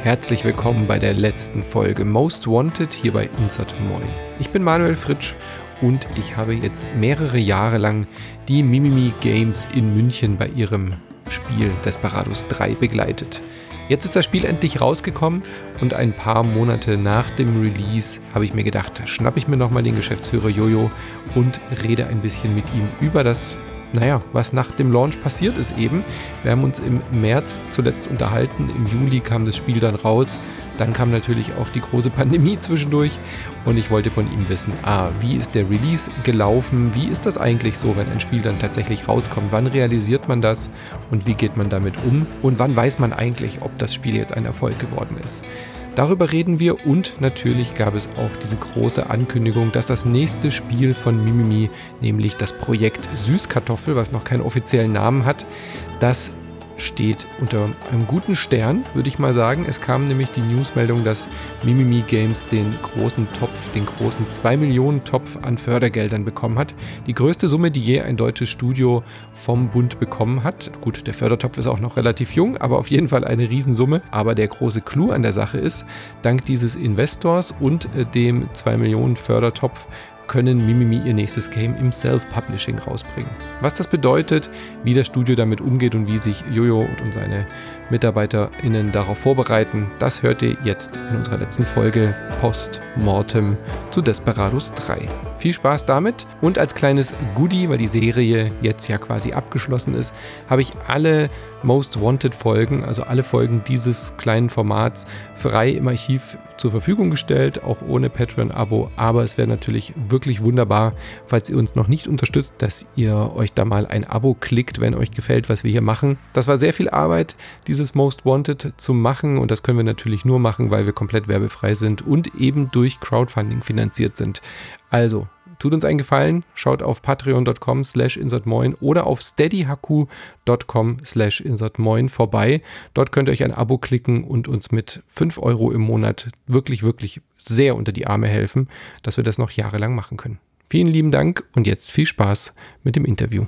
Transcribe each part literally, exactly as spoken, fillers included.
herzlich willkommen bei der letzten Folge Most Wanted hier bei Insert Moin. Ich bin Manuel Fritsch und ich habe jetzt mehrere Jahre lang die Mimimi Games in München bei ihrem Spiel Desperados drei begleitet. Jetzt ist das Spiel endlich rausgekommen und ein paar Monate nach dem Release habe ich mir gedacht, schnapp ich mir nochmal den Geschäftsführer Jojo und rede ein bisschen mit ihm über das, naja, was nach dem Launch passiert ist eben. Wir haben uns im März zuletzt unterhalten, im Juli kam das Spiel dann raus, dann kam natürlich auch die große Pandemie zwischendurch und ich wollte von ihm wissen, ah, wie ist der Release gelaufen, wie ist das eigentlich so, wenn ein Spiel dann tatsächlich rauskommt, wann realisiert man das und wie geht man damit um und wann weiß man eigentlich, ob das Spiel jetzt ein Erfolg geworden ist. Darüber reden wir und natürlich gab es auch diese große Ankündigung, dass das nächste Spiel von Mimimi, nämlich das Projekt Süßkartoffel, was noch keinen offiziellen Namen hat, das steht unter einem guten Stern, würde ich mal sagen. Es kam nämlich die Newsmeldung, dass Mimimi Games den großen Topf, den großen zwei Millionen Topf an Fördergeldern bekommen hat. Die größte Summe, die je ein deutsches Studio vom Bund bekommen hat. Gut, der Fördertopf ist auch noch relativ jung, aber auf jeden Fall eine Riesensumme. Aber der große Clou an der Sache ist, dank dieses Investors und äh, dem zwei Millionen Fördertopf können Mimimi ihr nächstes Game im Self-Publishing rausbringen. Was das bedeutet, wie das Studio damit umgeht und wie sich Jojo und seine MitarbeiterInnen darauf vorbereiten, das hört ihr jetzt in unserer letzten Folge Post-Mortem zu Desperados drei. Viel Spaß damit und als kleines Goodie, weil die Serie jetzt ja quasi abgeschlossen ist, habe ich alle Most Wanted Folgen, also alle Folgen dieses kleinen Formats frei im Archiv zur Verfügung gestellt, auch ohne Patreon-Abo, aber es wäre natürlich wirklich wunderbar, falls ihr uns noch nicht unterstützt, dass ihr euch da mal ein Abo klickt, wenn euch gefällt, was wir hier machen. Das war sehr viel Arbeit, dieses Most Wanted zu machen und das können wir natürlich nur machen, weil wir komplett werbefrei sind und eben durch Crowdfunding finanziert sind. Also, tut uns einen Gefallen, schaut auf patreon.com slash insertmoin oder auf steadyhaku.com slash insertmoin vorbei. Dort könnt ihr euch ein Abo klicken und uns mit fünf Euro im Monat wirklich, wirklich sehr unter die Arme helfen, dass wir das noch jahrelang machen können. Vielen lieben Dank und jetzt viel Spaß mit dem Interview.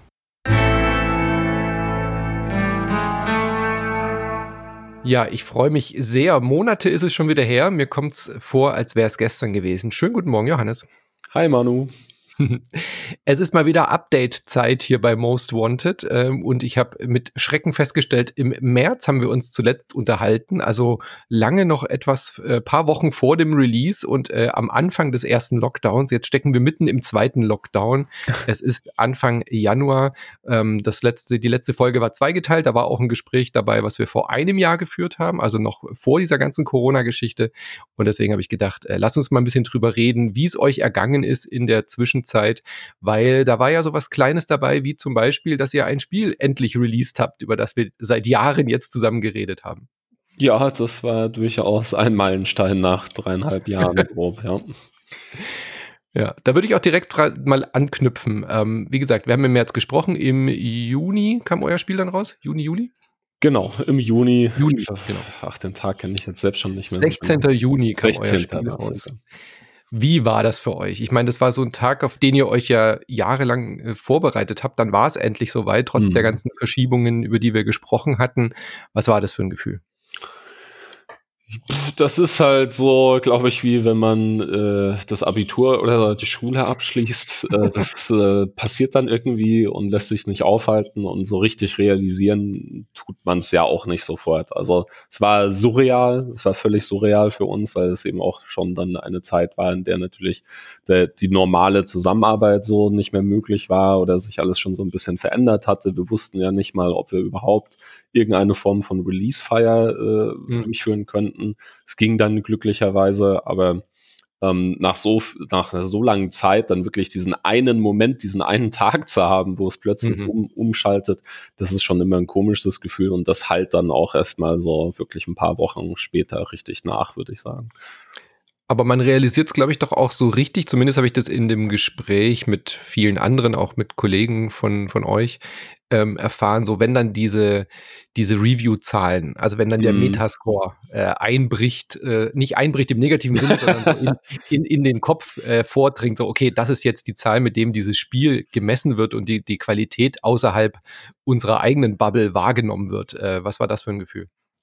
Ja, ich freue mich sehr. Monate ist es schon wieder her. Mir kommt es vor, als wäre es gestern gewesen. Schönen guten Morgen, Johannes. Hi Manu. Es ist mal wieder Update-Zeit hier bei Most Wanted ähm, und ich habe mit Schrecken festgestellt, im März haben wir uns zuletzt unterhalten, also lange noch etwas, äh, paar Wochen vor dem Release und äh, am Anfang des ersten Lockdowns. Jetzt stecken wir mitten im zweiten Lockdown. Es ist Anfang Januar. Ähm, das letzte, die letzte Folge war zweigeteilt, da war auch ein Gespräch dabei, was wir vor einem Jahr geführt haben, also noch vor dieser ganzen Corona-Geschichte und deswegen habe ich gedacht, äh, lass uns mal ein bisschen drüber reden, wie es euch ergangen ist in der Zwischenzeit. Zeit, weil da war ja so was Kleines dabei, wie zum Beispiel, dass ihr ein Spiel endlich released habt, über das wir seit Jahren jetzt zusammen geredet haben. Ja, das war durchaus ein Meilenstein nach dreieinhalb Jahren grob, ja. Ja, da würde ich auch direkt mal anknüpfen. Ähm, wie gesagt, wir haben im März gesprochen, im Juni kam euer Spiel dann raus? Juni, Juli? Genau, im Juni. Juni, genau. Ach, den Tag kenne ich jetzt selbst schon nicht mehr. sechzehnten Juni kam sechzehnten euer Spiel raus. Wie war das für euch? Ich meine, das war so ein Tag, auf den ihr euch ja jahrelang äh, vorbereitet habt. Dann war es endlich soweit, trotz mhm. der ganzen Verschiebungen, über die wir gesprochen hatten. Was war das für ein Gefühl? Das ist halt so, glaube ich, wie wenn man äh, das Abitur oder die Schule abschließt. Äh, das äh, passiert dann irgendwie und lässt sich nicht aufhalten und so richtig realisieren tut man es ja auch nicht sofort. Also es war surreal, es war völlig surreal für uns, weil es eben auch schon dann eine Zeit war, in der natürlich der, die normale Zusammenarbeit so nicht mehr möglich war oder sich alles schon so ein bisschen verändert hatte. Wir wussten ja nicht mal, ob wir überhaupt irgendeine Form von Release-Feier äh, mhm. durchführen könnten. Es ging dann glücklicherweise, aber ähm, nach so nach so langen Zeit dann wirklich diesen einen Moment, diesen einen Tag zu haben, wo es plötzlich mhm. um, umschaltet, das ist schon immer ein komisches Gefühl und das halt dann auch erstmal so wirklich ein paar Wochen später richtig nach, würde ich sagen. Aber man realisiert es, glaube ich, doch auch so richtig, zumindest habe ich das in dem Gespräch mit vielen anderen, auch mit Kollegen von, von euch, ähm, erfahren, so wenn dann diese, diese Review-Zahlen, also wenn dann der mm. Metascore äh, einbricht, äh, nicht einbricht im negativen Sinne, sondern so in, in, in den Kopf äh, vordringt, so okay, das ist jetzt die Zahl, mit dem dieses Spiel gemessen wird und die, die Qualität außerhalb unserer eigenen Bubble wahrgenommen wird. Äh, was war das für ein Gefühl?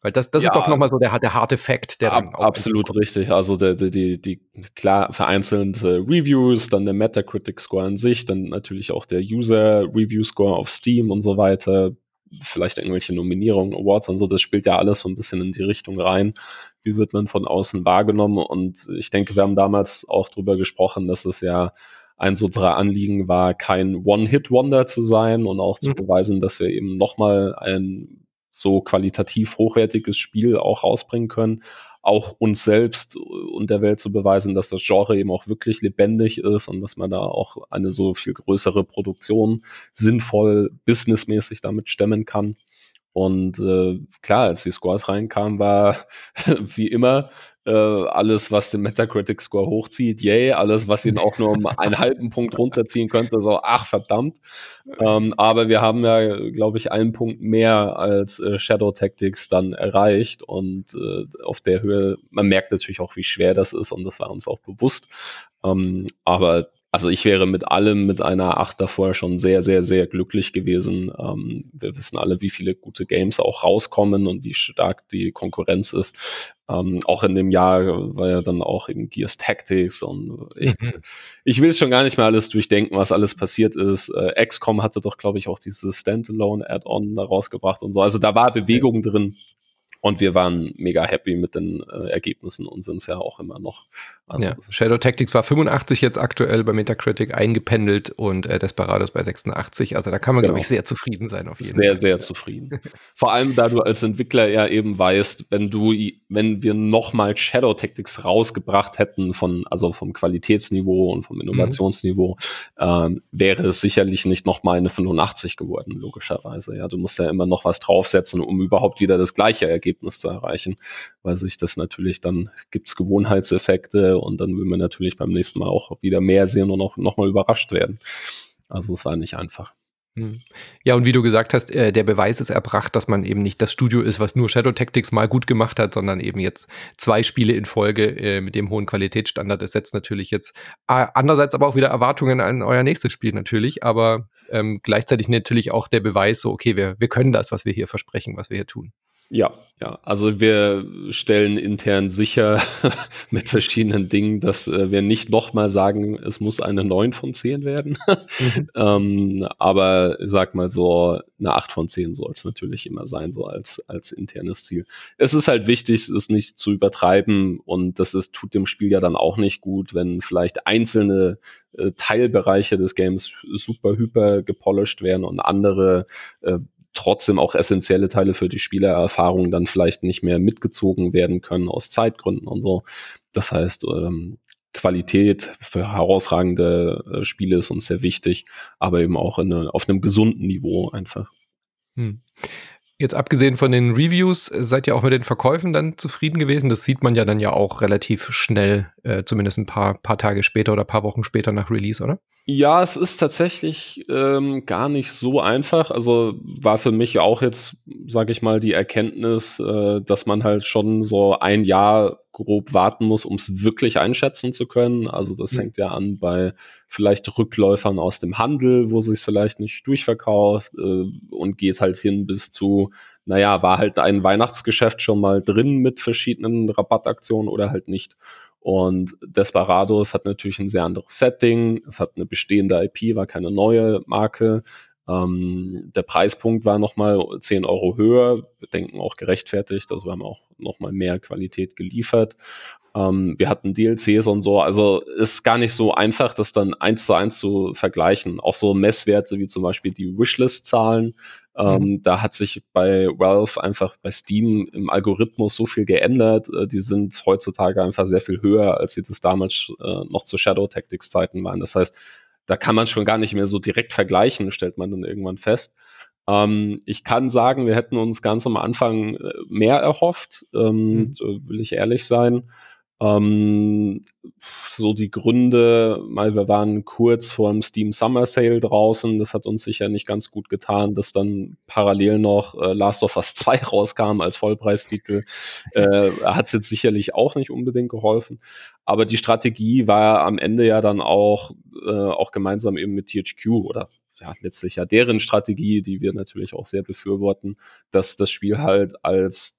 Weil das das ist doch Ja. noch mal so der der harte Fact, der dann Ab auch absolut richtig. Also, der der die die klar, vereinzelte Reviews, dann der Metacritic-Score an sich, dann natürlich auch der User-Review-Score auf Steam und so weiter, vielleicht irgendwelche Nominierungen, Awards und so, das spielt ja alles so 'n bisschen in die Richtung rein. Wie wird man von außen wahrgenommen? Und ich denke, wir haben damals auch drüber gesprochen, dass es ja eins unserer Anliegen war, kein One-Hit-Wonder zu sein und auch zu Mhm. beweisen, dass wir eben noch mal ein so qualitativ hochwertiges Spiel auch rausbringen können. Auch uns selbst und der Welt zu beweisen, dass das Genre eben auch wirklich lebendig ist und dass man da auch eine so viel größere Produktion sinnvoll businessmäßig damit stemmen kann. Und, äh, klar, als die Scores reinkamen, war wie immer, äh, alles, was den Metacritic-Score hochzieht, yay, alles, was ihn auch nur um einen halben Punkt runterziehen könnte, so: „Ach, verdammt.“ Ähm, aber wir haben ja, glaube ich, einen Punkt mehr als, äh, Shadow Tactics dann erreicht und, äh, auf der Höhe man merkt natürlich auch, wie schwer das ist und das war uns auch bewusst. Ähm, aber also, ich wäre mit allem mit einer acht davor schon sehr, sehr, sehr glücklich gewesen. Ähm, wir wissen alle, wie viele gute Games auch rauskommen und wie stark die Konkurrenz ist. Ähm, auch in dem Jahr war ja dann auch eben Gears Tactics und ich Mhm. ich will schon gar nicht mehr alles durchdenken, was alles passiert ist. Äh, X COM hatte doch, glaube ich, auch dieses Standalone Add-on da rausgebracht und so. Also, da war Ja. Bewegung drin und wir waren mega happy mit den, äh, Ergebnissen und sind's ja auch immer noch. Also, Ja, das Shadow Tactics war fünfundachtzig jetzt aktuell bei Metacritic eingependelt und, äh, Desperados bei sechsundachtzig. Also, da kann man, glaube ich, Genau. sehr zufrieden sein auf jeden Sehr, Fall. sehr zufrieden. Vor allem, da du als Entwickler ja eben weißt, wenn du i wenn wir noch mal Shadow Tactics rausgebracht hätten von also, vom Qualitätsniveau und vom Mhm. Innovationsniveau, ähm, wäre es sicherlich nicht noch mal 'ne fünfundachtzig geworden, logischerweise. Ja, du musst ja immer noch was draufsetzen, um überhaupt wieder das gleiche Ergebnis zu erreichen, weil sich das natürlich dann gibt's Gewohnheitseffekte und dann will man natürlich beim nächsten Mal auch wieder mehr sehen und auch noch mal überrascht werden. Also, es war nicht einfach. Mhm. Ja, und wie du gesagt hast, äh, der Beweis ist erbracht, dass man eben nicht das Studio ist, was nur Shadow Tactics mal gut gemacht hat, sondern eben jetzt zwei Spiele in Folge, äh, mit dem hohen Qualitätsstandard. Das setzt natürlich jetzt a andererseits aber auch wieder Erwartungen an euer nächstes Spiel natürlich, aber, ähm, gleichzeitig natürlich auch der Beweis so: „Okay, wir wir können das, was wir hier versprechen, was wir hier tun.“ Ja, ja. Also, wir stellen intern sicher mit verschiedenen Dingen, dass, äh, wir nicht noch mal sagen, es muss eine neun von zehn werden. Mhm. Ähm, aber sage mal so, 'ne acht von zehn soll's natürlich immer sein, so als als internes Ziel. Es ist halt wichtig, es nicht zu übertreiben und das ist tut dem Spiel ja dann auch nicht gut, wenn vielleicht einzelne, äh, Teilbereiche des Games super hyper gepolished werden und andere, äh, trotzdem auch essenzielle Teile für die Spielererfahrung dann vielleicht nicht mehr mitgezogen werden können aus Zeitgründen und so. Das heißt, ähm, Qualität für herausragende, äh, Spiele ist uns sehr wichtig, aber eben auch in 'ne auf 'nem gesunden Niveau einfach. Mhm. Jetzt abgesehen von den Reviews, äh, seid ihr auch mit den Verkäufen dann zufrieden gewesen? Das sieht man ja dann ja auch relativ schnell, äh, zumindest 'n paar paar Tage später oder paar Wochen später nach Release, oder? Ja, es ist tatsächlich, ähm, gar nicht so einfach. Also, war für mich auch jetzt, sage ich mal, die Erkenntnis, äh, dass man halt schon so ein Jahr grob warten muss, um's wirklich einschätzen zu können. Also, das Mhm. fängt ja an bei vielleicht Rückläufern aus dem Handel, wo sich's vielleicht nicht durchverkauft, äh, und geht halt hin bis zu, na ja, war halt ein Weihnachtsgeschäft schon mal drin mit verschiedenen Rabattaktionen oder halt nicht. Und Desperados hat natürlich 'n sehr anderes Setting. Es hat 'ne bestehende I P, war keine neue Marke. Ähm, der Preispunkt war noch mal zehn Euro höher. Wir denken auch gerechtfertigt. Also, wir haben auch noch mal mehr Qualität geliefert. Ähm, wir hatten D L Cs und so. Also, ist gar nicht so einfach, das dann eins zu eins zu vergleichen. Auch so Messwerte wie zum Beispiel die Wishlist-Zahlen. Mhm. Ähm, da hat sich bei Valve einfach bei Steam im Algorithmus so viel geändert. Äh, die sind heutzutage einfach sehr viel höher, als sie das damals, äh, noch zu Shadow Tactics Zeiten waren. Das heißt, da kann man schon gar nicht mehr so direkt vergleichen, stellt man dann irgendwann fest. Ähm, ich kann sagen, wir hätten uns ganz am Anfang, äh, mehr erhofft, ähm, Mhm. so will ich ehrlich sein. Ähm, so die Gründe, mal wir waren kurz vorm Steam Summer Sale draußen. Das hat uns sicher nicht ganz gut getan, dass dann parallel noch, äh, Last of Us zwei rauskam als Vollpreistitel. Äh, hat's jetzt sicherlich auch nicht unbedingt geholfen. Aber die Strategie war am Ende ja dann auch äh, auch gemeinsam eben mit T H Q oder ja, letztlich ja deren Strategie, die wir natürlich auch sehr befürworten, dass das Spiel halt als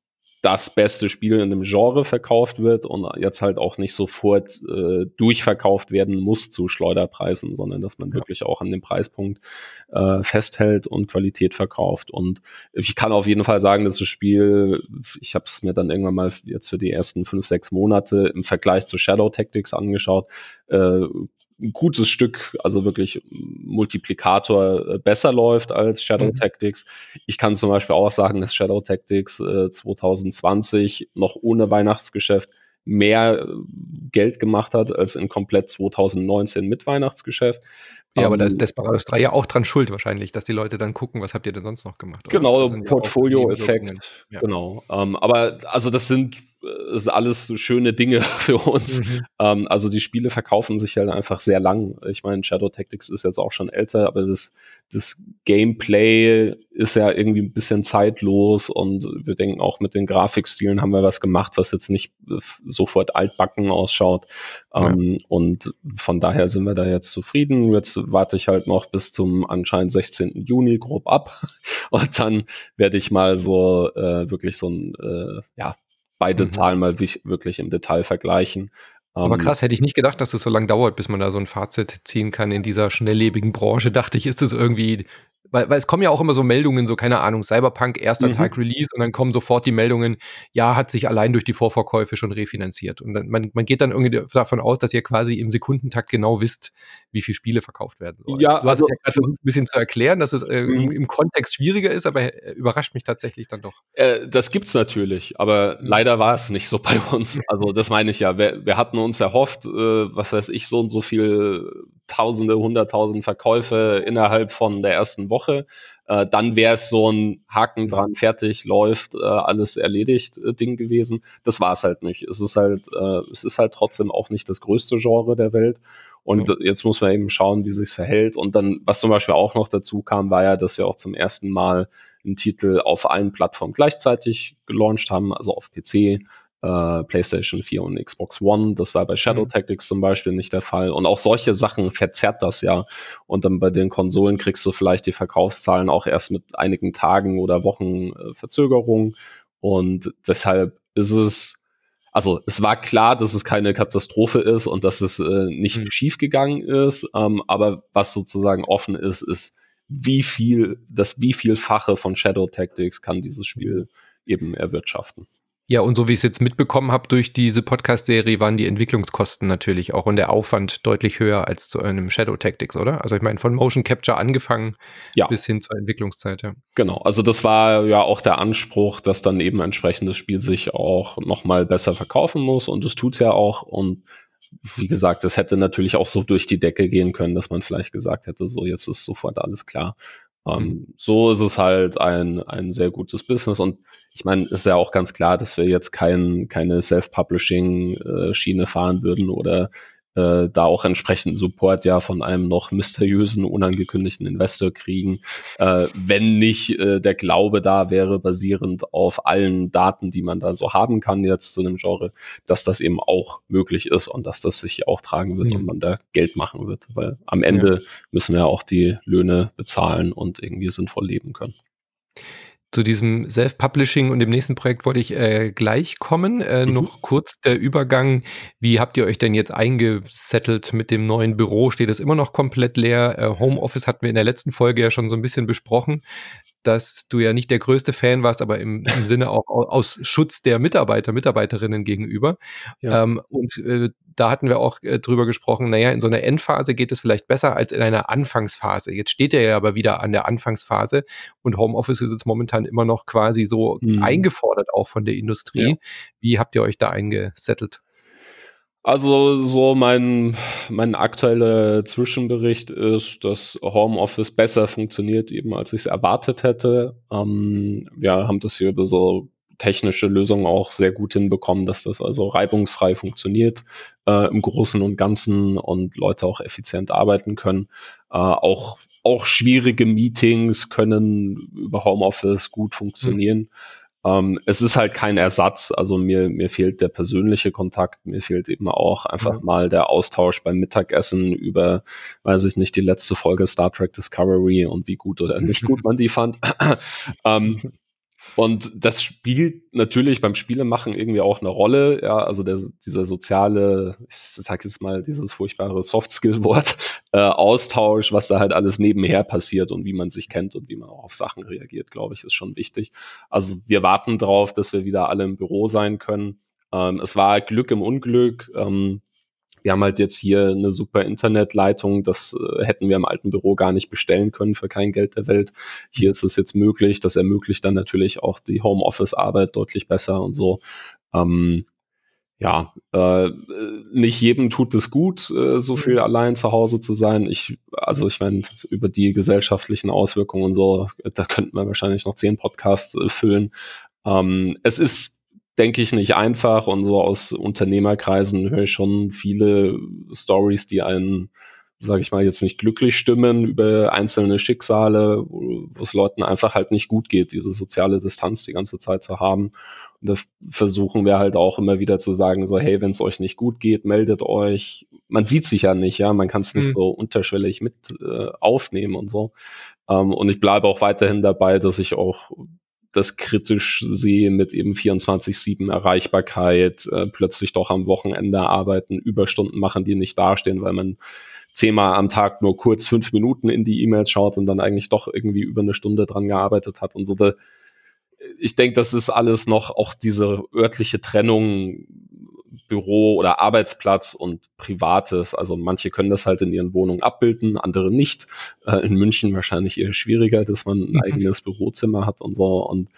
das beste Spiel in einem Genre verkauft wird und jetzt halt auch nicht sofort äh, durchverkauft werden muss zu Schleuderpreisen, sondern dass man ja. wirklich auch an dem Preispunkt äh, festhält und Qualität verkauft. Und ich kann auf jeden Fall sagen, dass das Spiel, ich habe es mir dann irgendwann mal jetzt für die ersten fünf, sechs Monate im Vergleich zu Shadow Tactics angeschaut, äh, ein gutes Stück, also wirklich Multiplikator äh, besser läuft als Shadow mhm. Tactics. Ich kann zum Beispiel auch sagen, dass Shadow Tactics äh, zwanzig zwanzig noch ohne Weihnachtsgeschäft mehr äh, Geld gemacht hat als in komplett zwanzig neunzehn mit Weihnachtsgeschäft. Ja, um, aber da ist Desperados drei ja auch dran schuld wahrscheinlich, dass die Leute dann gucken, was habt ihr denn sonst noch gemacht, oder? Genau, Portfolio-Effekt. Ja genau. Um, aber also das sind Das ist alles so schöne Dinge für uns. Mhm. Ähm, also die Spiele verkaufen sich halt einfach sehr lang. Ich meine, Shadow Tactics ist jetzt auch schon älter, aber das, das Gameplay ist ja irgendwie ein bisschen zeitlos und wir denken auch mit den Grafikstilen haben wir was gemacht, was jetzt nicht sofort altbacken ausschaut. Ja. Ähm, und von daher sind wir da jetzt zufrieden. Jetzt warte ich halt noch bis zum anscheinend sechzehnten Juni grob ab und dann werde ich mal so äh, wirklich so ein, äh, ja, beide mhm. Zahlen mal wie, wirklich im Detail vergleichen. Aber krass, hätte ich nicht gedacht, dass es so lange dauert, bis man da so ein Fazit ziehen kann in dieser schnelllebigen Branche. Dachte ich, ist es irgendwie, weil, weil es kommen ja auch immer so Meldungen, so keine Ahnung, Cyberpunk, erster mhm. Tag Release und dann kommen sofort die Meldungen, ja, hat sich allein durch die Vorverkäufe schon refinanziert. Und dann, man, man geht dann irgendwie davon aus, dass ihr quasi im Sekundentakt genau wisst, wie viele Spiele verkauft werden sollen. Ja, du hast also, es ja gerade versucht, ein bisschen zu erklären, dass es äh, im, im Kontext schwieriger ist, aber äh, überrascht mich tatsächlich dann doch. Äh, das gibt's natürlich, aber mhm. leider war es nicht so bei uns. Also das meine ich ja. Wir, wir hatten uns erhofft, äh, was weiß ich, so und so viel Tausende, Hunderttausend Verkäufe innerhalb von der ersten Woche. Äh, dann wäre es so ein Haken dran, fertig, läuft, äh, alles erledigt äh, Ding gewesen. Das war es halt nicht. Es ist halt, äh, es ist halt trotzdem auch nicht das größte Genre der Welt. Und mhm. jetzt muss man eben schauen, wie sich's verhält. Und dann, was zum Beispiel auch noch dazu kam, war ja, dass wir auch zum ersten Mal einen Titel auf allen Plattformen gleichzeitig gelauncht haben, also auf P C, äh, PlayStation vier und Xbox One. Das war bei Shadow mhm. Tactics zum Beispiel nicht der Fall. Und auch solche Sachen verzerrt das ja. Und dann bei den Konsolen kriegst du vielleicht die Verkaufszahlen auch erst mit einigen Tagen oder Wochen äh, Verzögerung. Und deshalb ist es, also es war klar, dass es keine Katastrophe ist und dass es äh, nicht mhm. schief gegangen ist. Ähm, aber was sozusagen offen ist, ist, wie viel, das wievielfache von Shadow Tactics kann dieses Spiel eben erwirtschaften. Ja, und so wie ich es jetzt mitbekommen habe durch diese Podcast-Serie, waren die Entwicklungskosten natürlich auch und der Aufwand deutlich höher als zu einem Shadow Tactics, oder? Also ich meine, von Motion Capture angefangen ja. bis hin zur Entwicklungszeit, ja. Genau, also das war ja auch der Anspruch, dass dann eben entsprechend das Spiel sich auch nochmal besser verkaufen muss und das tut's ja auch und wie gesagt, es hätte natürlich auch so durch die Decke gehen können, dass man vielleicht gesagt hätte, so jetzt ist sofort alles klar. Ähm, mhm. So ist es halt ein, ein sehr gutes Business und ich meine, ist ja auch ganz klar, dass wir jetzt kein, keine Self-Publishing-Schiene äh, fahren würden oder äh, da auch entsprechend Support ja von einem noch mysteriösen, unangekündigten Investor kriegen, äh, wenn nicht äh, der Glaube da wäre, basierend auf allen Daten, die man da so haben kann jetzt zu einem Genre, dass das eben auch möglich ist und dass das sich auch tragen wird mhm. und man da Geld machen wird, weil am Ende ja. müssen wir ja auch die Löhne bezahlen und irgendwie sinnvoll leben können. Zu diesem Self-Publishing und dem nächsten Projekt wollte ich äh, gleich kommen. Äh, mhm. Noch kurz der Übergang. Wie habt ihr euch denn jetzt eingesettelt mit dem neuen Büro? Steht es immer noch komplett leer? Äh, Homeoffice hatten wir in der letzten Folge ja schon so ein bisschen besprochen, dass du ja nicht der größte Fan warst, aber im, im Sinne auch aus Schutz der Mitarbeiter, Mitarbeiterinnen gegenüber. Ja. Ähm, und äh, da hatten wir auch äh, drüber gesprochen, naja, in so einer Endphase geht es vielleicht besser als in einer Anfangsphase. Jetzt steht er ja aber wieder an der Anfangsphase und Homeoffice ist jetzt momentan immer noch quasi so mhm. eingefordert auch von der Industrie. Ja. Wie habt ihr euch da eingesettelt? Also so mein, mein aktueller Zwischenbericht ist, dass Homeoffice besser funktioniert, eben als ich es erwartet hätte. Ähm, wir haben das hier über so technische Lösungen auch sehr gut hinbekommen, dass das also reibungsfrei funktioniert äh, im Großen und Ganzen und Leute auch effizient arbeiten können. Äh, auch, auch schwierige Meetings können über Homeoffice gut funktionieren. Mhm. Um, es ist halt kein Ersatz, also mir, mir fehlt der persönliche Kontakt, mir fehlt eben auch einfach mhm. mal der Austausch beim Mittagessen über, weiß ich nicht, die letzte Folge Star Trek Discovery und wie gut oder nicht gut man die fand. um, Und das spielt natürlich beim Spielemachen irgendwie auch eine Rolle, ja, also der, dieser soziale, ich sag jetzt mal dieses furchtbare Soft-Skill-Wort, äh, Austausch, was da halt alles nebenher passiert und wie man sich kennt und wie man auch auf Sachen reagiert, glaube ich, ist schon wichtig. Also wir warten drauf, dass wir wieder alle im Büro sein können. Ähm, es war Glück im Unglück. Ähm, wir haben halt jetzt hier eine super Internetleitung, das äh, hätten wir im alten Büro gar nicht bestellen können für kein Geld der Welt. Hier ist es jetzt möglich, das ermöglicht dann natürlich auch die Homeoffice-Arbeit deutlich besser und so. Ähm, ja, äh, nicht jedem tut es gut, äh, so viel allein zu Hause zu sein. Ich, also ich meine, über die gesellschaftlichen Auswirkungen und so, da könnten wir wahrscheinlich noch zehn Podcasts äh, füllen. Ähm, es ist, denke ich, nicht einfach und so aus Unternehmerkreisen höre ich schon viele Stories, die einen, sage ich mal, jetzt nicht glücklich stimmen über einzelne Schicksale, wo, wo es Leuten einfach halt nicht gut geht, diese soziale Distanz die ganze Zeit zu haben. Und da versuchen wir halt auch immer wieder zu sagen, so, hey, wenn es euch nicht gut geht, meldet euch. Man sieht sich ja nicht, ja, man kann es nicht Mhm. so unterschwellig mit äh, aufnehmen und so. Ähm, und ich bleibe auch weiterhin dabei, dass ich auch das kritisch sehe mit eben vierundzwanzig sieben Erreichbarkeit, äh, plötzlich doch am Wochenende arbeiten, Überstunden machen, die nicht dastehen, weil man zehnmal am Tag nur kurz fünf Minuten in die E-Mails schaut und dann eigentlich doch irgendwie über eine Stunde dran gearbeitet hat und so. Da, ich denke, das ist alles noch auch diese örtliche Trennung Büro oder Arbeitsplatz und Privates. Also manche können das halt in ihren Wohnungen abbilden, andere nicht. Äh, in München wahrscheinlich eher schwieriger, dass man ein Mhm. eigenes Bürozimmer hat und so. Und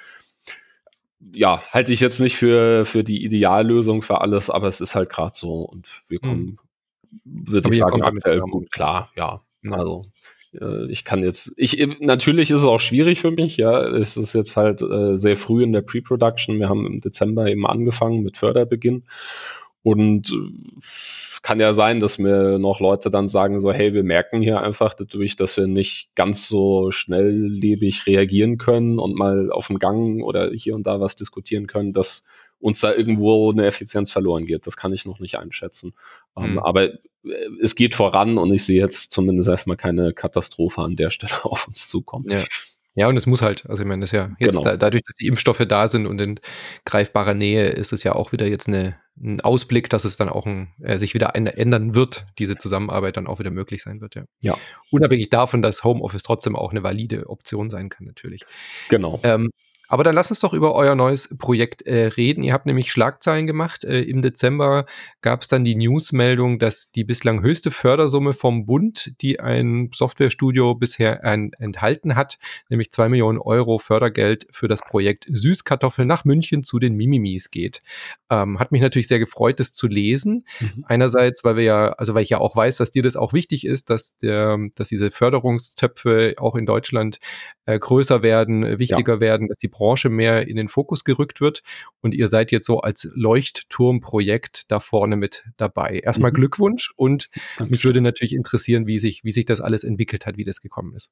ja, halte ich jetzt nicht für, für die Ideallösung für alles, aber es ist halt gerade so und wir Mhm. kommen, würde Aber ich ihr sagen, kommt damit aktuell klar gut klar, ja. Ja. Also äh, ich kann jetzt, ich natürlich ist es auch schwierig für mich, ja. Es ist jetzt halt äh, sehr früh in der Pre-Production. Wir haben im Dezember eben angefangen mit Förderbeginn und äh, kann ja sein, dass mir noch Leute dann sagen so, hey, wir merken hier einfach dadurch, dass wir nicht ganz so schnelllebig reagieren können und mal auf dem Gang oder hier und da was diskutieren können, dass uns da irgendwo eine Effizienz verloren geht. Das kann ich noch nicht einschätzen. Ähm, Mhm. aber äh, es geht voran und ich sehe jetzt zumindest erstmal keine Katastrophe an der Stelle auf uns zukommen. Ja. Ja, und es muss halt, also ich meine, das ist ja jetzt Genau. da, dadurch, dass die Impfstoffe da sind und in greifbarer Nähe, ist es ja auch wieder jetzt eine, ein Ausblick, dass es dann auch ein, äh, sich wieder ein, ändern wird, diese Zusammenarbeit dann auch wieder möglich sein wird, ja. Ja, Unabhängig davon, dass Homeoffice trotzdem auch eine valide Option sein kann, natürlich. genau. Ähm, aber dann lass uns doch über euer neues Projekt äh, reden. Ihr habt nämlich Schlagzeilen gemacht. Äh, im Dezember gab es dann die Newsmeldung, dass die bislang höchste Fördersumme vom Bund, die ein Softwarestudio bisher ein, enthalten hat, nämlich zwei Millionen Euro Fördergeld für das Projekt Süßkartoffel nach München zu den Mimimis geht. Ähm, hat mich natürlich sehr gefreut, das zu lesen. Mhm. Einerseits, weil wir ja, also weil ich ja auch weiß, dass dir das auch wichtig ist, dass der, dass diese Förderungstöpfe auch in Deutschland äh, größer werden, äh, wichtiger Ja. werden, dass die Branche mehr in den Fokus gerückt wird. Und ihr seid jetzt so als Leuchtturmprojekt da vorne mit dabei. Erstmal Mhm. Glückwunsch und Dankeschön. mich würde natürlich interessieren, wie sich, wie sich das alles entwickelt hat, wie das gekommen ist.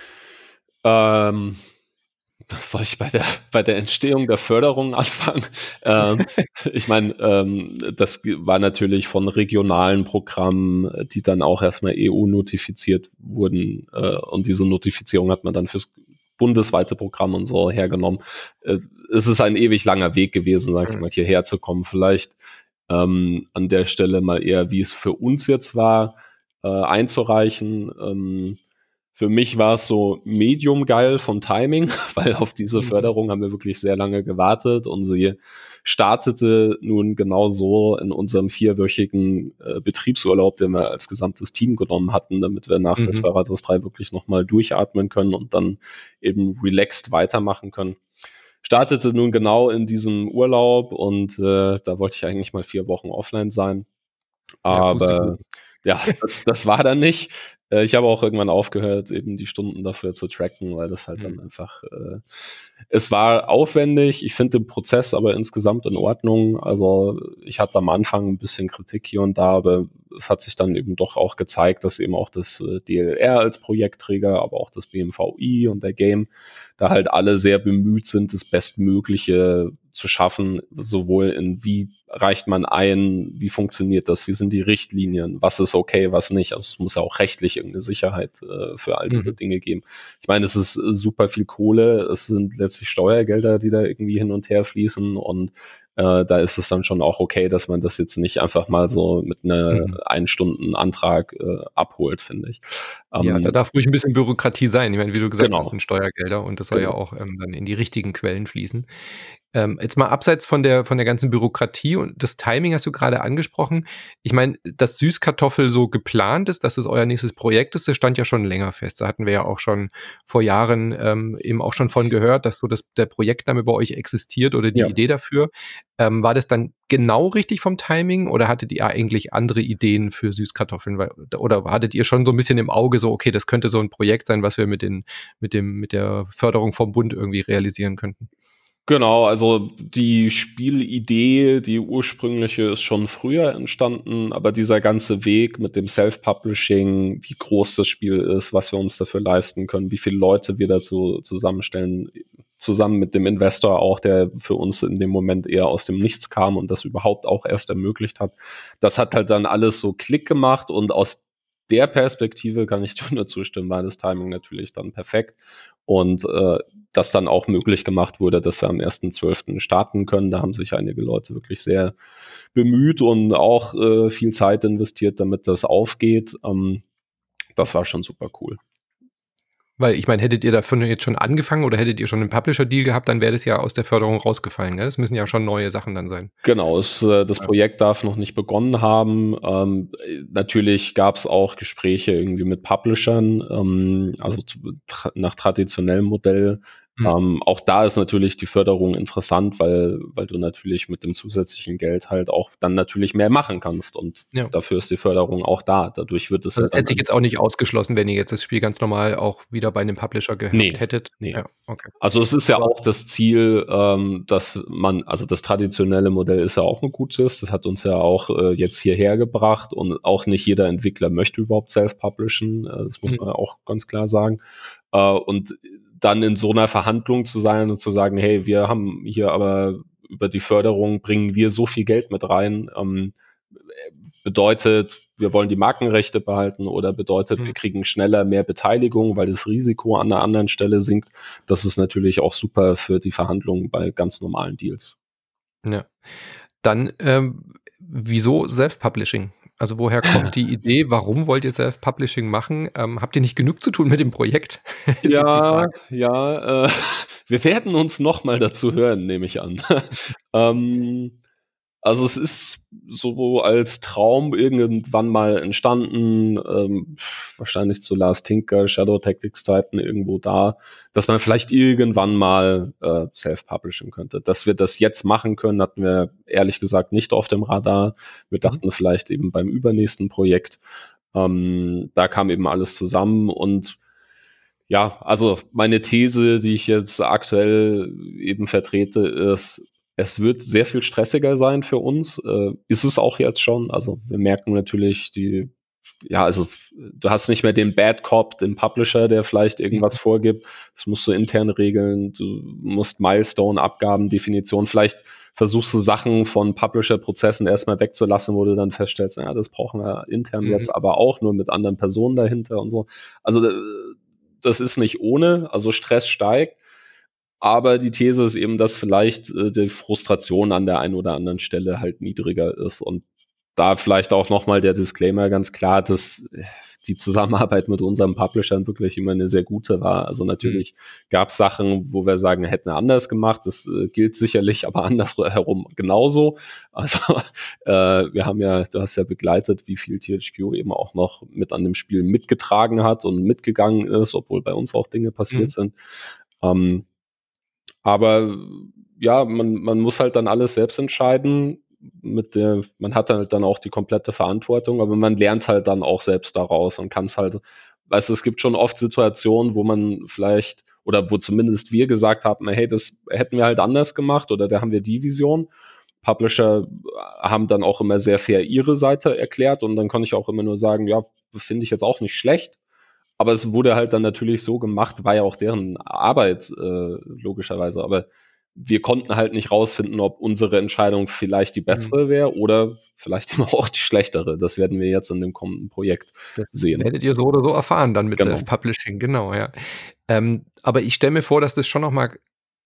Ähm, soll ich bei der, bei der Entstehung der Förderung anfangen? Ähm, ich meine, ähm, das war natürlich von regionalen Programmen, die dann auch erstmal E U-notifiziert wurden. Äh, und diese Notifizierung hat man dann fürs bundesweite Programm und so hergenommen. Äh, es ist ein ewig langer Weg gewesen, sag ich mal, hierher zu kommen. Vielleicht ähm, an der Stelle mal eher, wie es für uns jetzt war, äh, einzureichen. Ähm, für mich war es so medium geil vom Timing, weil auf diese Mhm. Förderung haben wir wirklich sehr lange gewartet und sie startete nun genau so in unserem vierwöchigen äh, Betriebsurlaub, den wir als gesamtes Team genommen hatten, damit wir nach Mhm. Desperados drei wirklich nochmal durchatmen können und dann eben relaxed weitermachen können. Startete nun genau in diesem Urlaub und äh, da wollte ich eigentlich mal vier Wochen offline sein. Ja, Aber Pustekuchen. ja, das, das war dann nicht. Äh, ich habe auch irgendwann aufgehört, eben die Stunden dafür zu tracken, weil das halt Mhm. dann einfach, äh, es war aufwendig. Ich finde den Prozess aber insgesamt in Ordnung. Also ich hatte am Anfang ein bisschen Kritik hier und da, aber es hat sich dann eben doch auch gezeigt, dass eben auch das äh, D L R als Projektträger, aber auch das B M V I und der Game da halt alle sehr bemüht sind, das Bestmögliche zu schaffen, sowohl in wie reicht man ein, wie funktioniert das, wie sind die Richtlinien, was ist okay, was nicht. Also es muss ja auch rechtlich irgendeine Sicherheit äh, für all diese Mhm. Dinge geben. Ich meine, es ist äh, super viel Kohle, es sind letztlich Steuergelder, die da irgendwie hin und her fließen und äh, da ist es dann schon auch okay, dass man das jetzt nicht einfach mal so mit einer Mhm. Ein-Stunden-Antrag äh, abholt, finde ich. Ja, da Ähm, darf ruhig ein bisschen Bürokratie sein. Ich meine, wie du gesagt hast, das genau, sind Steuergelder und das soll ja genau. auch, ähm, dann in die richtigen Quellen fließen. Ähm, jetzt mal abseits von der von der ganzen Bürokratie und das Timing hast du gerade angesprochen. Ich meine, dass Süßkartoffel so geplant ist, dass es euer nächstes Projekt ist, das stand ja schon länger fest. Da hatten wir ja auch schon vor Jahren, ähm, eben auch schon von gehört, dass so das der Projektname bei euch existiert oder die Ja. Idee dafür. Ähm, war das dann genau richtig vom Timing oder hattet ihr eigentlich andere Ideen für Süßkartoffeln? Weil oder hattet ihr schon so ein bisschen im Auge so: „Okay, das könnte so ein Projekt sein, was wir mit den mit dem mit der Förderung vom Bund irgendwie realisieren könnten?“ Genau, also die Spielidee, die ursprüngliche, ist schon früher entstanden, aber dieser ganze Weg mit dem Self-Publishing, wie groß das Spiel ist, was wir uns dafür leisten können, wie viele Leute wir dazu zusammenstellen, zusammen mit dem Investor auch, der für uns in dem Moment eher aus dem Nichts kam und das überhaupt auch erst ermöglicht hat. Das hat halt dann alles so Klick gemacht und aus der Perspektive kann ich dir nur zustimmen, war das Timing natürlich dann perfekt. Und äh, das dann auch möglich gemacht wurde, dass wir am ersten zwölften starten können. Da haben sich einige Leute wirklich sehr bemüht und auch äh, viel Zeit investiert, damit das aufgeht. Ähm, das war schon super cool. Weil ich meine, hättet ihr davon jetzt schon angefangen oder hättet ihr schon 'nen Publisher-Deal gehabt, dann wäre das ja aus der Förderung rausgefallen, gell? Das müssen ja schon neue Sachen dann sein. Genau, es, äh, das Ja. Projekt darf noch nicht begonnen haben. Ähm, äh, natürlich gab es auch Gespräche irgendwie mit Publishern, ähm, also zu, tra nach traditionellem Modell. Mhm. Ähm, auch da ist natürlich die Förderung interessant, weil weil du natürlich mit dem zusätzlichen Geld halt auch dann natürlich mehr machen kannst und Ja. dafür ist die Förderung auch da. Dadurch wird es Also, ja das dann hätte sich an jetzt auch nicht ausgeschlossen, wenn ihr jetzt das Spiel ganz normal auch wieder bei 'nem Publisher gehabt ne, hättet. ne. Ja, okay. Also, es ist ja Aber auch das Ziel, ähm, dass man also, das traditionelle Modell ist ja auch 'n gutes. Das hat uns ja auch, äh, jetzt hierher gebracht und auch nicht jeder Entwickler möchte überhaupt self-publishen. Äh, das muss mhm, man ja auch ganz klar sagen. Äh, und dann in so 'ner Verhandlung zu sein und zu sagen: „Hey, wir haben hier aber über die Förderung bringen wir so viel Geld mit rein, ähm, bedeutet, wir wollen die Markenrechte behalten oder bedeutet, mhm, wir kriegen schneller mehr Beteiligung, weil das Risiko an einer anderen Stelle sinkt. Das ist natürlich auch super für die Verhandlungen bei ganz normalen Deals. ja. Dann, ähm, wieso Self-Publishing? Also, woher kommt die Idee? Warum wollt ihr Self-Publishing machen? Ähm, habt ihr nicht genug zu tun mit dem Projekt? Ist jetzt die Ja, Frage. ja, äh, wir werden uns noch mal dazu hören, nehme ich an. Ähm, also, es ist so als Traum irgendwann mal entstanden, ähm, wahrscheinlich zu Lars Tinker, Shadow Tactics Zeiten irgendwo da, dass man vielleicht irgendwann mal äh, self-publishen könnte. Dass wir das jetzt machen können, hatten wir ehrlich gesagt nicht auf dem Radar. Wir Mhm, dachten vielleicht eben beim übernächsten Projekt. Ähm, da kam eben alles zusammen und ja, also meine These, die ich jetzt aktuell eben vertrete, ist, es wird sehr viel stressiger sein für uns. Äh, ist es auch jetzt schon. Also wir merken natürlich die, ja, also du hast nicht mehr den Bad Cop, den Publisher, der vielleicht irgendwas mhm, vorgibt. Das musst du intern regeln. Du musst Milestone-Abgaben, Definition. Vielleicht versuchst du Sachen von Publisher-Prozessen erstmal wegzulassen, wo du dann feststellst, ja, das brauchen wir intern mhm, jetzt aber auch, nur mit anderen Personen dahinter und so. Also äh, das ist nicht ohne, also Stress steigt. Aber die These ist eben, dass vielleicht äh, die Frustration an der einen oder anderen Stelle halt niedriger ist. Und da vielleicht auch nochmal der Disclaimer ganz klar, dass äh, die Zusammenarbeit mit unseren Publishern wirklich immer eine sehr gute war. Also mhm. natürlich gab es Sachen, wo wir sagen, hätten wir anders gemacht. Das äh, gilt sicherlich, aber andersherum genauso. Also äh, wir haben ja, du hast ja begleitet, wie viel T H Q eben auch noch mit an dem Spiel mitgetragen hat und mitgegangen ist, obwohl bei uns auch Dinge passiert Mhm. sind. Ähm, aber ja, man man muss halt dann alles selbst entscheiden. Mit der man hat halt dann auch die komplette Verantwortung, aber man lernt halt dann auch selbst daraus und kann's halt weißt du, es gibt schon oft Situationen, wo man vielleicht oder wo zumindest wir gesagt haben: „Hey, das hätten wir halt anders gemacht oder da haben wir die Vision.“ Publisher haben dann auch immer sehr fair ihre Seite erklärt und dann kann ich auch immer nur sagen: „Ja, finde ich jetzt auch nicht schlecht.“ Aber es wurde halt dann natürlich so gemacht, war ja auch deren Arbeit, äh, logischerweise. Aber wir konnten halt nicht rausfinden, ob unsere Entscheidung vielleicht die bessere Mhm. wäre oder vielleicht eben auch die schlechtere. Das werden wir jetzt in dem kommenden Projekt Das sehen. werdet ihr so oder so erfahren dann mit Genau. Self-Publishing, genau, ja. Ähm, aber ich stelle mir vor, dass das schon noch mal,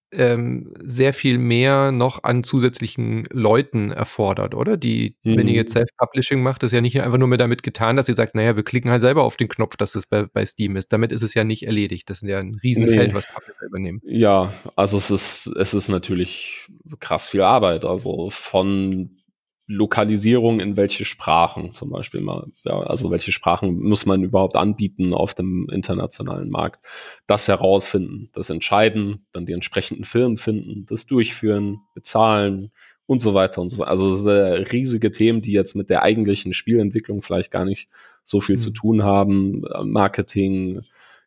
ähm, sehr viel mehr noch an zusätzlichen Leuten erfordert, oder? Die wenn ihr jetzt Mhm. Self-Publishing macht, ist ja nicht einfach nur mehr damit getan, dass ihr sagt: „Na ja, wir klicken halt selber auf den Knopf, dass es bei bei Steam ist.“ Damit ist es ja nicht erledigt. Das ist ja 'n Riesenfeld, Ne. was Publisher übernehmen. Ja, also es ist es ist natürlich krass viel Arbeit, also von Lokalisierung in welche Sprachen zum Beispiel mal, ja, also welche Sprachen muss man überhaupt anbieten auf dem internationalen Markt? Das herausfinden, das entscheiden, dann die entsprechenden Firmen finden, das durchführen, bezahlen und so weiter und so weiter. Also sehr riesige Themen, die jetzt mit der eigentlichen Spielentwicklung vielleicht gar nicht so viel zu Mhm. tun haben. Äh, Marketing,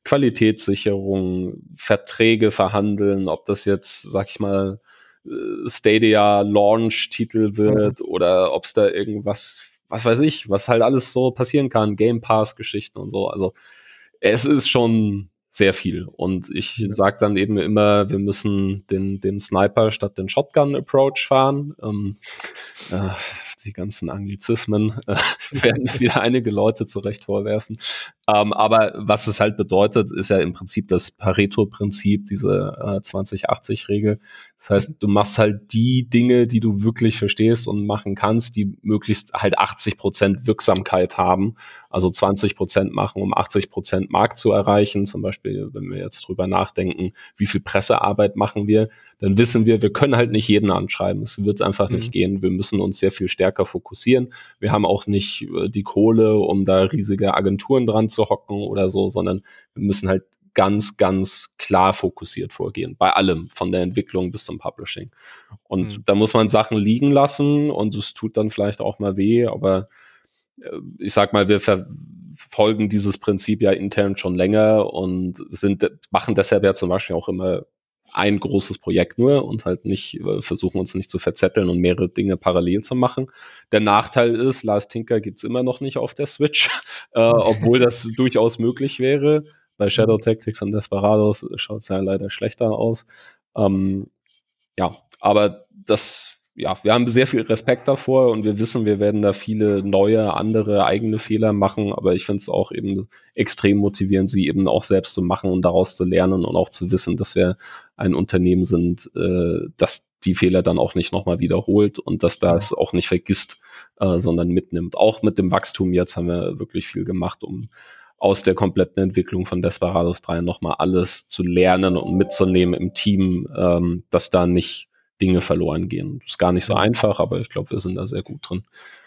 Qualitätssicherung, Verträge verhandeln, ob das jetzt, sage ich mal, äh, Stadia Launch-Titel Mhm. wird oder ob's da irgendwas, was weiß ich, was halt alles so passieren kann, Game Pass-Geschichten und so. Also, es ist schon sehr viel und ich Ja. sage dann eben immer, wir müssen den den Sniper statt den Shotgun-Approach fahren. Ähm, äh, die ganzen Anglizismen, äh, werden mir wieder einige Leute zu Recht vorwerfen. Ähm, aber was es halt bedeutet, ist ja im Prinzip das Pareto-Prinzip, diese, äh, zwanzig achtzig Regel. Das heißt, Mhm. du machst halt die Dinge, die du wirklich verstehst und machen kannst, die möglichst halt achtzig Prozent Wirksamkeit haben. Also zwanzig Prozent machen, um achtzig Prozent Markt zu erreichen. Zum Beispiel, wenn wir jetzt drüber nachdenken, wie viel Pressearbeit machen wir, dann wissen wir, wir können halt nicht jeden anschreiben. Es wird einfach nicht Mhm. gehen. Wir müssen uns sehr viel stärker fokussieren. Wir haben auch nicht äh, die Kohle, um da riesige Agenturen dran zu hocken oder so, sondern wir müssen halt ganz, ganz klar fokussiert vorgehen. Bei allem, von der Entwicklung bis zum Publishing. Und Mhm. da muss man Sachen liegen lassen und es tut dann vielleicht auch mal weh, aber äh, ich sag mal, wir verfolgen dieses Prinzip ja intern schon länger und sind, machen deshalb ja zum Beispiel auch immer ein großes Projekt nur und halt nicht, äh, versuchen uns nicht zu verzetteln und mehrere Dinge parallel zu machen. Der Nachteil ist, Last Tinker gibt's immer noch nicht auf der Switch, äh, obwohl das durchaus möglich wäre. Bei Shadow Mhm. Tactics und Desperados schaut's ja leider schlechter aus. Ähm, ja, aber das, ja, wir haben sehr viel Respekt davor und wir wissen, wir werden da viele neue, andere eigene Fehler machen, aber ich finde es auch eben extrem motivierend, sie eben auch selbst zu machen und daraus zu lernen und auch zu wissen, dass wir ein Unternehmen sind, äh, das die Fehler dann auch nicht nochmal wiederholt und dass Mhm. das auch nicht vergisst, äh, sondern mitnimmt. Auch mit dem Wachstum jetzt haben wir wirklich viel gemacht, um aus der kompletten Entwicklung von Desperados drei nochmal alles zu lernen und mitzunehmen im Team, ähm, dass da nicht Dinge verloren gehen. Ist gar nicht so Mhm. einfach, aber ich glaube, wir sind da sehr gut drin.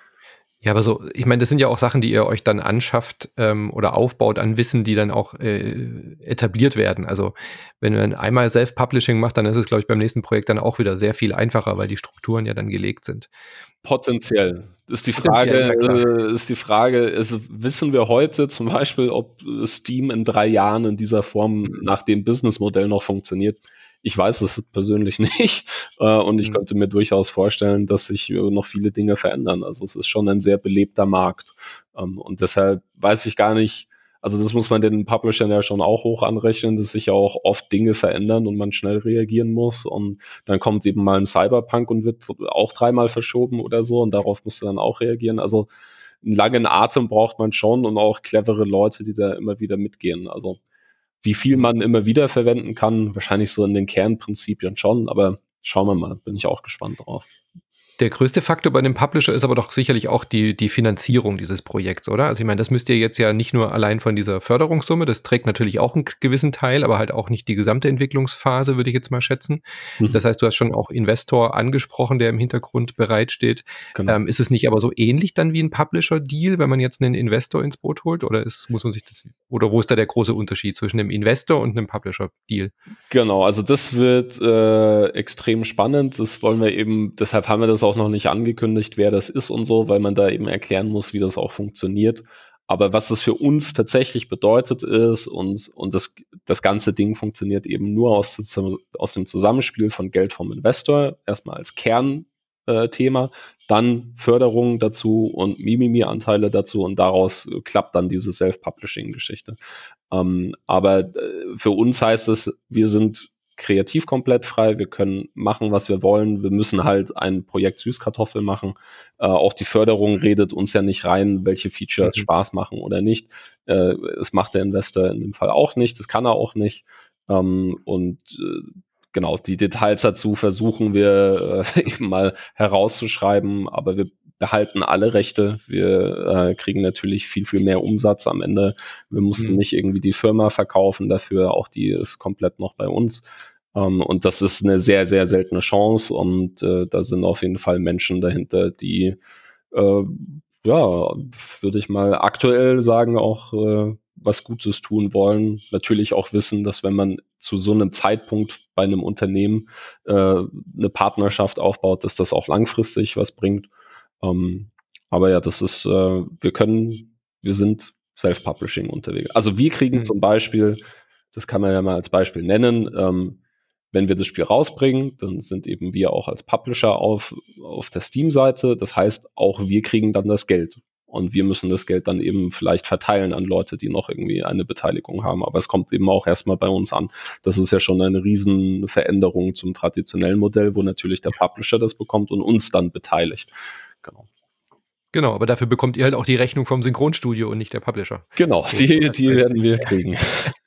Ja, aber so ich meine, das sind ja auch Sachen, die ihr euch dann anschafft, ähm, oder aufbaut an Wissen, die dann auch, äh, etabliert werden. Also, wenn man einmal Self-Publishing macht, dann ist es, glaube ich, beim nächsten Projekt dann auch wieder sehr viel einfacher, weil die Strukturen ja dann gelegt sind. Potenziell. Ist die Potenziell, Frage ja klar. äh, ist die Frage, also, wissen wir heute zum Beispiel, ob äh, Steam in drei Jahren in dieser Form Mhm. nach dem Businessmodell noch funktioniert? Ich weiß es persönlich nicht, äh, und ich Mhm. könnte mir durchaus vorstellen, dass sich, äh, noch viele Dinge verändern. Also, es ist schon ein sehr belebter Markt. Ähm, und deshalb weiß ich gar nicht, also, das muss man den Publishern ja schon auch hoch anrechnen, dass sich ja auch oft Dinge verändern und man schnell reagieren muss und dann kommt eben mal ein Cyberpunk und wird auch dreimal verschoben oder so und darauf musst du dann auch reagieren. Also, 'n langen Atem braucht man schon und auch clevere Leute, die da immer wieder mitgehen. Also, wie viel Mhm. man immer wieder verwenden kann, wahrscheinlich so in den Kernprinzipien schon, aber schauen wir mal, bin ich auch gespannt drauf. Der größte Faktor bei dem Publisher ist aber doch sicherlich auch die die Finanzierung dieses Projekts, oder? Also, ich meine, das müsst ihr jetzt ja nicht nur allein von dieser Förderungssumme, das trägt natürlich auch 'n g gewissen Teil, aber halt auch nicht die gesamte Entwicklungsphase, würde ich jetzt mal schätzen. Mhm, Das heißt, du hast schon auch Investor angesprochen, der im Hintergrund bereitsteht. genau. Ähm, ist es nicht aber so ähnlich dann wie 'n Publisher-Deal, wenn man jetzt 'nen Investor ins Boot holt? Oder ist muss man sich das oder wo ist da der große Unterschied zwischen 'nem Investor und 'nem Publisher-Deal? Genau, also das wird, äh, extrem spannend. Das wollen wir eben, deshalb haben wir das auch noch nicht angekündigt, wer das ist und so, weil man da eben erklären muss, wie das auch funktioniert. Aber was das für uns tatsächlich bedeutet ist und und das das ganze Ding funktioniert eben nur aus zu aus dem Zusammenspiel von Geld vom Investor, erstmal als Kern äh, Thema, dann Förderung dazu und Mimimi-Anteile dazu und daraus äh, klappt dann diese Self-Publishing-Geschichte. Ähm, aber äh, für uns heißt es, wir sind kreativ komplett frei, wir können machen, was wir wollen, wir müssen halt ein Projekt Süßkartoffel machen. Äh, auch die Förderung redet uns ja nicht rein, welche Features mhm. Spaß machen oder nicht. Äh, es macht der Investor in dem Fall auch nicht, das kann er auch nicht. Ähm, und äh, genau, die Details dazu versuchen wir äh, eben mal herauszuschreiben, aber wir behalten alle Rechte. Wir äh, kriegen natürlich viel, viel mehr Umsatz am Ende. Wir mussten mhm. nicht irgendwie die Firma verkaufen dafür, auch die ist komplett noch bei uns. Um, und das ist eine sehr, sehr seltene Chance und äh, da sind auf jeden Fall Menschen dahinter, die, äh, ja, würde ich mal aktuell sagen, auch äh, was Gutes tun wollen. Natürlich auch wissen, dass wenn man zu so einem Zeitpunkt bei einem Unternehmen äh, eine Partnerschaft aufbaut, dass das auch langfristig was bringt. Um, aber ja, das ist, äh, wir können, wir sind Self-Publishing unterwegs. Also wir kriegen mhm. zum Beispiel, das kann man ja mal als Beispiel nennen, ähm, wenn wir das Spiel rausbringen, dann sind eben wir auch als Publisher auf, auf der Steam-Seite. Das heißt, auch wir kriegen dann das Geld. Und wir müssen das Geld dann eben vielleicht verteilen an Leute, die noch irgendwie eine Beteiligung haben. Aber es kommt eben auch erstmal bei uns an. Das ist ja schon eine riesen Veränderung zum traditionellen Modell, wo natürlich der Publisher das bekommt und uns dann beteiligt. Genau. Genau, aber dafür bekommt ihr halt auch die Rechnung vom Synchronstudio und nicht der Publisher. Genau, so, die, so die werden wir kriegen.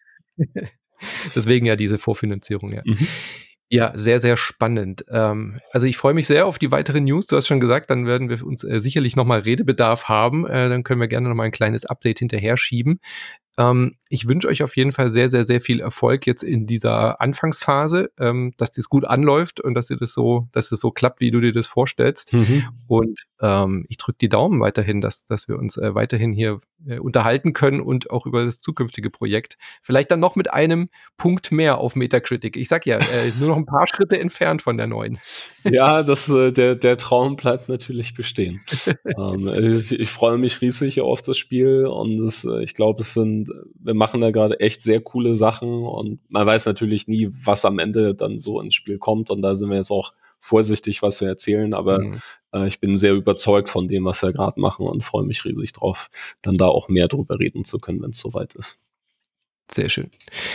Deswegen ja diese Vorfinanzierung, ja. Mhm. Ja, sehr, sehr spannend. Ähm, also ich freue mich sehr auf die weiteren News. Du hast schon gesagt, dann werden wir uns äh, sicherlich nochmal Redebedarf haben. Äh, dann können wir gerne nochmal ein kleines Update hinterher schieben. Ähm, ich wünsche euch auf jeden Fall sehr, sehr, sehr viel Erfolg jetzt in dieser Anfangsphase, ähm, dass das gut anläuft und dass ihr das so, dass das so klappt, wie du dir das vorstellst. Mhm. Und ähm, ich drücke die Daumen weiterhin, dass, dass wir uns äh, weiterhin hier äh, unterhalten können und auch über das zukünftige Projekt. Vielleicht dann noch mit einem Punkt mehr auf Metacritic. Ich sag ja, äh, nur noch ein paar Schritte entfernt von der neuen. Ja, das, äh, der, der Traum bleibt natürlich bestehen. ähm, ich, ich freue mich riesig auf das Spiel und es, ich glaube, es sind, wir machen da gerade echt sehr coole Sachen und man weiß natürlich nie, was am Ende dann so ins Spiel kommt und da sind wir jetzt auch vorsichtig, was wir erzählen, aber mhm. äh, ich bin sehr überzeugt von dem, was wir gerade machen und freue mich riesig drauf, dann da auch mehr drüber reden zu können, wenn es soweit ist. Sehr schön.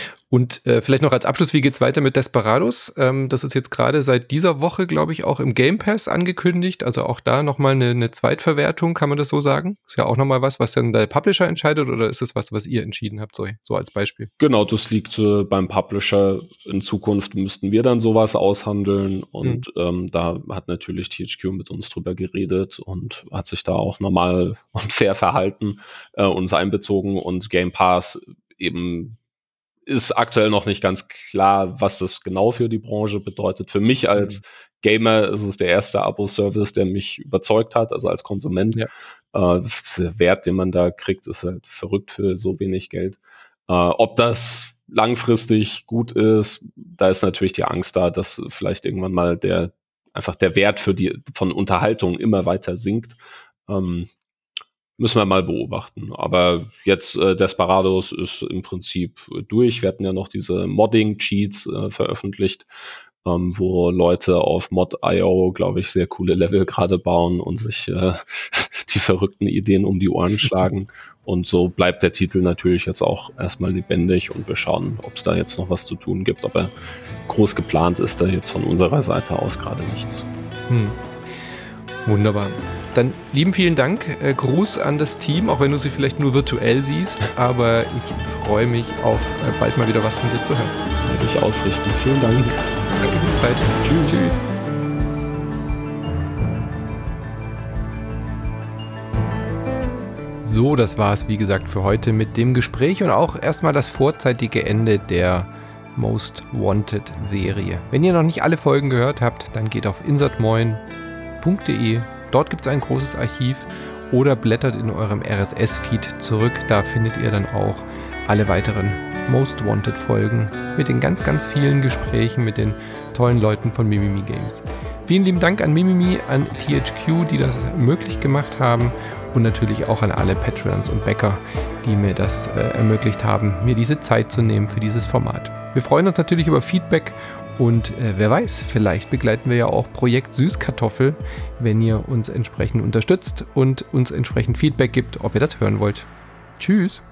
Und äh, vielleicht noch als Abschluss, wie geht's weiter mit Desperados? Ähm, das ist jetzt gerade seit dieser Woche, glaube ich, auch im Game Pass angekündigt. Also auch da nochmal eine, eine Zweitverwertung, kann man das so sagen? Ist ja auch nochmal was, was dann der Publisher entscheidet oder ist es was, was ihr entschieden habt, so, so als Beispiel? Genau, das liegt äh, beim Publisher. In Zukunft müssten wir dann sowas aushandeln und mhm. ähm, da hat natürlich T H Q mit uns drüber geredet und hat sich da auch normal und fair verhalten, äh, uns einbezogen und Game Pass eben ist aktuell noch nicht ganz klar, was das genau für die Branche bedeutet. Für mich als Gamer ist es der erste Abo-Service, der mich überzeugt hat, also als Konsument. Ja. Äh, der Wert, den man da kriegt, ist halt verrückt für so wenig Geld. Äh, ob das langfristig gut ist, da ist natürlich die Angst da, dass vielleicht irgendwann mal der einfach der Wert für die von Unterhaltung immer weiter sinkt. Ähm, Müssen wir mal beobachten. Aber jetzt äh, Desperados ist im Prinzip durch. Wir hatten ja noch diese Modding-Cheats äh, veröffentlicht, ähm, wo Leute auf Mod Punkt i o, glaube ich, sehr coole Level gerade bauen und sich äh, die verrückten Ideen um die Ohren schlagen. Und so bleibt der Titel natürlich jetzt auch erstmal lebendig und wir schauen, ob es da jetzt noch was zu tun gibt. Aber groß geplant ist da jetzt von unserer Seite aus gerade nichts. Hm. Wunderbar. Dann lieben vielen Dank. Äh, Gruß an das Team, auch wenn du sie vielleicht nur virtuell siehst. Aber ich freue mich auf äh, bald mal wieder was von dir zu hören. Werde ich ausrichten. Vielen Dank. Danke für die Zeit. Tschüss. Tschüss. So, das war es, wie gesagt, für heute mit dem Gespräch und auch erstmal das vorzeitige Ende der Most Wanted Serie. Wenn ihr noch nicht alle Folgen gehört habt, dann geht auf insertmoin punkt de. Dort gibt es ein großes Archiv oder blättert in eurem R S S-Feed zurück. Da findet ihr dann auch alle weiteren Most Wanted Folgen mit den ganz, ganz vielen Gesprächen mit den tollen Leuten von Mimimi Games. Vielen lieben Dank an Mimimi, an T H Q, die das möglich gemacht haben und natürlich auch an alle Patreons und Bäcker, die mir das äh, ermöglicht haben, mir diese Zeit zu nehmen für dieses Format. Wir freuen uns natürlich über Feedback und äh, wer weiß, vielleicht begleiten wir ja auch Projekt Süßkartoffel, wenn ihr uns entsprechend unterstützt und uns entsprechend Feedback gibt, ob ihr das hören wollt. Tschüss!